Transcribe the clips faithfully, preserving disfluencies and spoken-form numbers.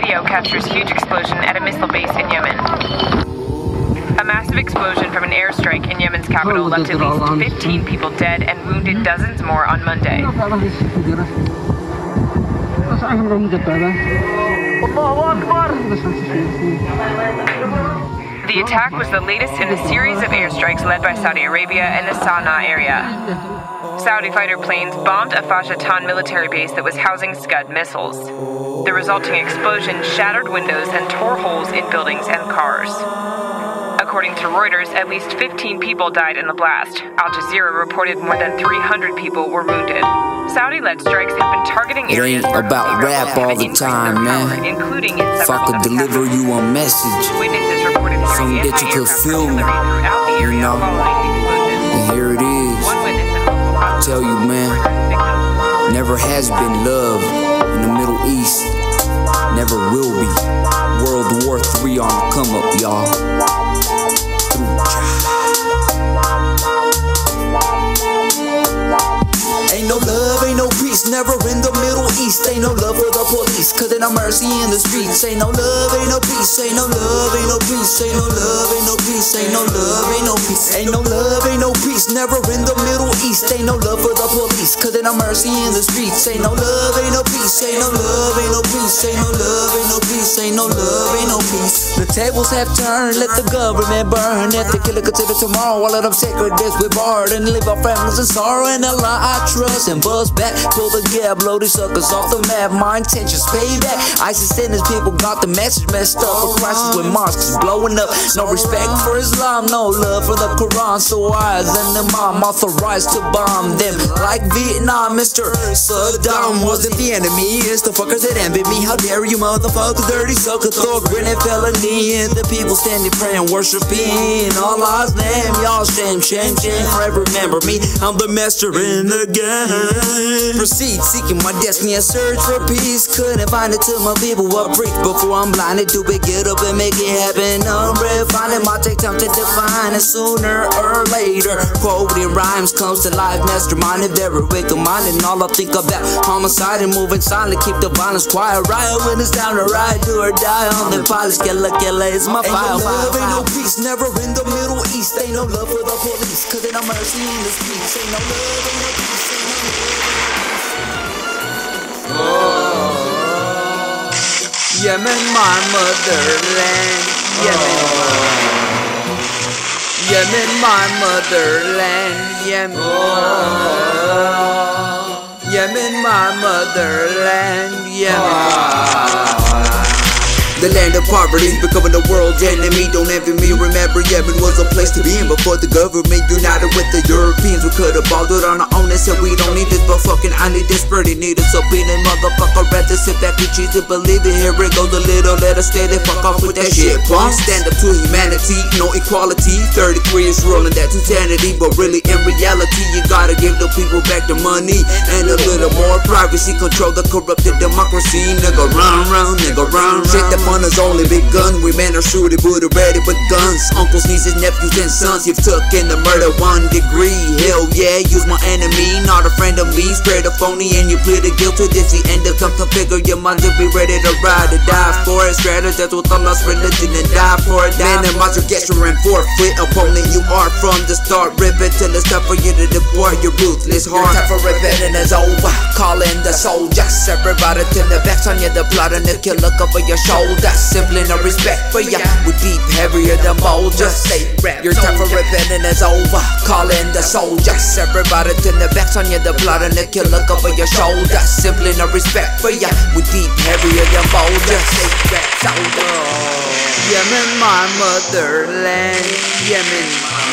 video captures huge explosion at a missile base in Yemen. A massive explosion from an airstrike in Yemen's capital left at least fifteen people dead and wounded dozens more on Monday. The attack was the latest in a series of airstrikes led by Saudi Arabia in the Sana'a area. Saudi fighter planes bombed a Fajatan military base that was housing Scud missiles. The resulting explosion shattered windows and tore holes in buildings and cars. According to Reuters, at least fifteen people died in the blast. Al Jazeera reported more than three hundred people were wounded. Saudi-led strikes have been targeting it areas ain't about rap all the time, man. Power, including in if I could deliver you a message, witnesses reported something that you could feel me, you know. And here it is. I tell you, man, never has been love in the Middle East, never will be. World War Three on the come up, y'all. Ain't no love, ain't no peace, never in the Middle East. Ain't no love for the police, cause ain't no mercy in the streets. Ain't no love, ain't no peace, ain't no love, ain't no peace. Ain't no love, ain't no peace, ain't no love, ain't no peace. Ain't no love, ain't no peace, never in the Middle East. Ain't no love for the police, cause ain't no mercy in the streets. Ain't no love, ain't no peace, ain't no love, ain't no peace. Ain't no love, ain't no peace, ain't no love, ain't no peace. The tables have turned, let the government burn. If the killer consider tomorrow, all of them sacred days we barred. And leave our families in sorrow and a lie I trust. And buzz back, pull the gap, blow these suckers off the map. My intentions payback. ISIS and his people got the message messed up. A crisis with mosques blowing up. No respect for Islam, no love for the Quran. So I, and the mom authorized to bomb them like Vietnam. Mister Saddam wasn't the enemy, it's the fuckers that envy me. How dare you motherfuckers, dirty sucker, throw a grinning felony. And the people standing praying, worshiping Allah's name. Y'all shame, shame, shame, forever remember me. I'm the master in the game. Proceed seeking my destiny and search for peace. Couldn't find it till my people were preached. Before I'm blinded, do it, get up and make it happen. Unrefined, it might take time to define it sooner or later. Quoting rhymes comes to life, mastermind, very wicked mind. And all I think about homicide and moving silent. Keep the violence quiet, riot when it's time to ride, do or die on the pilot. Killer, killer is my file. Ain't no love, ain't no peace, never in the Middle East. Ain't no love for the police, cause ain't no mercy in the streets. Ain't no love, ain't no peace, ain't no love. Oh, Yemen, my motherland. Yemen, Yemen, my motherland. Yemen, oh, Yemen, my motherland. Yemen. The land of poverty, becoming the world's enemy. Don't envy me, remember Yemen was a place to be in before the government united with the Europeans. We could have balled it on our own and said we don't need this, but fucking I need this pretty need a subpoena, motherfucker. Rather sit back and cheese it, believe it. Here it goes a little, let us stay there, fuck off with that shit, punk. Stand up to humanity, no equality. thirty-three is ruling, that's insanity. But really in reality, you gotta give the people back their money and a little more privacy. Control the corrupted democracy. Nigga run, run, nigga run, run. Shit that is only big gun. We men are shooting Buddha ready with guns. Uncles, nieces, nephews, and sons. You've took in the murder one degree. Hell yeah, use my enemy, not a friend of me. Spread a phony and you pleaded guilty. This the end of time. Configure your mind to be ready to ride or die for it. Strategize with Allah's religion and die for it. Minimize your gesture and forfeit. Opponent you are from the start. Rip it till it's time for you to depart your ruthless heart. Your time for repenting is over. Calling the soldiers. Everybody to the backs on you. The plot and the killer cover your shoulder. That's simply no respect for ya. We deep heavier than bulges. Your time for repenting is over. Calling the soldiers. Everybody to the backs on you. The plot and the killer cover your shoulder. Simply no respect for ya. We deep heavier than bulges. Yemen, my motherland. Yemen,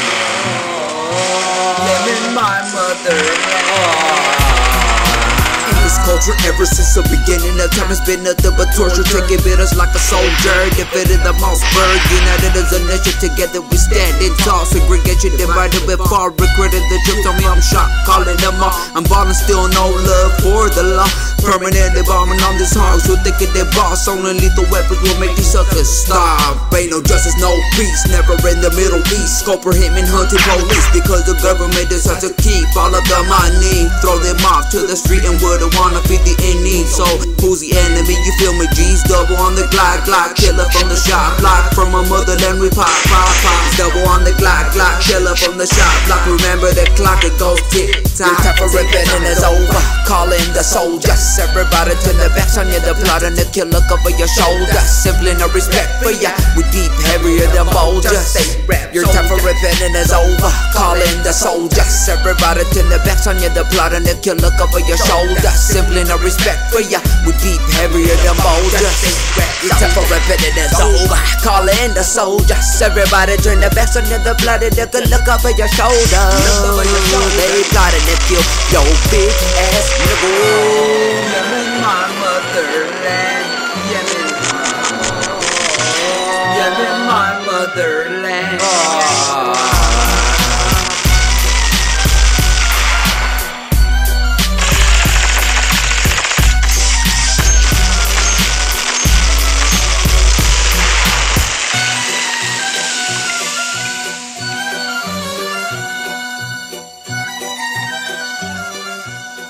Yemen, my motherland. Culture ever since the beginning of time has been nothing but torture. Taking bitters like a soldier, defeated the Mossberg. United as a nation, together we stand in tall. Segregation divided with far. Regretted the troops on me, I'm shocked, calling them all. I'm balling, still no love for the law. Permanently bombing on this hogs who thinking they boss. Only lethal weapons will make these suckers stop. Ain't no justice, no peace, never in the Middle East. Scope for him and hunting police because the government decides to keep all of the money. Throw them off to the street and wouldn't wanna feed the in need. So who's the enemy? You feel me? G's double on the Glock, Glock, killer from the shop block. From a motherland we pop, pop, pop. Double on the Glock, Glock, killer from the shop block. Remember the clock, it goes tick tock. Your time for ripping and it's over. Calling the soldiers, everybody turn their backs on you. The blood and the killer cover your shoulders. Simply no respect for ya. We deep heavier than boulders. Your time for ripping and it's over. Calling the soldiers, everybody turn their backs on you. The blood and the killer cover your shoulders. Simply no respect for ya. We deep heavier than boulders. Your time for ripping and it's over. Calling the soldiers, everybody turn their backs on you. The blood and the killer cover your shoulders. They plotting to kill your big ass nigga. My motherland.